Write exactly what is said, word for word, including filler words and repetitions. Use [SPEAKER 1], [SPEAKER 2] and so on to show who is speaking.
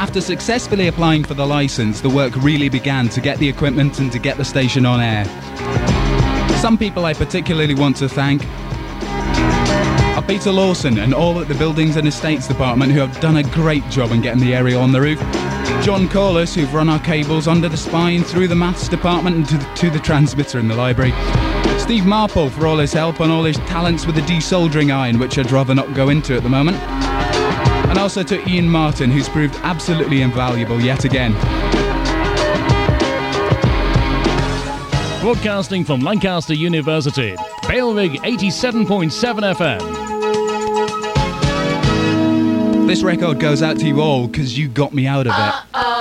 [SPEAKER 1] After successfully applying for the licence, the work really began to get the equipment and to get the station on air. Some people I particularly want to thank are Peter Lawson and all at the Buildings and Estates Department, who have done a great job in getting the aerial on the roof. John Corliss, who've run our cables under the spine, through the maths department and to the, to the transmitter in the library. Steve Marple for all his help and all his talents with the desoldering iron, which I'd rather not go into at the moment. And also to Ian Martin, who's proved absolutely invaluable yet again.
[SPEAKER 2] Broadcasting from Lancaster University, Bailrig eighty-seven point seven F M.
[SPEAKER 1] This record goes out to you all because you got me out of it.